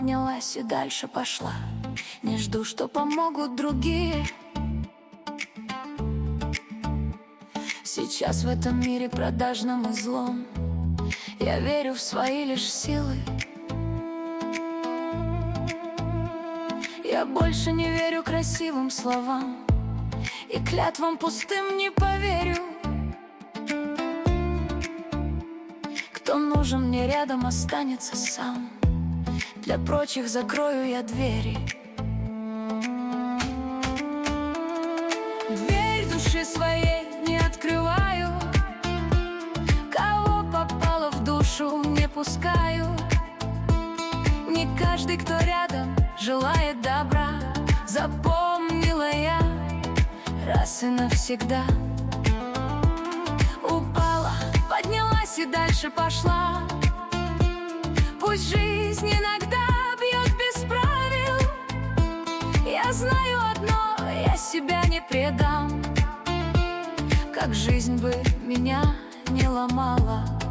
поднялась и дальше пошла. Не жду, что помогут другие. Сейчас в этом мире продажном и злом я верю в свои лишь силы. Я больше не верю красивым словам, и клятвам пустым не поверю. Кто нужен мне рядом, останется сам. Для прочих закрою я двери. Дверь души своей не открываю, кого попало в душу не пускаю. Не каждый, кто рядом, желает добра. Запомнила я раз и навсегда. Упала, поднялась и дальше пошла. Пусть жизнь иногда бьет без правил, я знаю одно, я себя не предам. Как жизнь бы меня не ломала.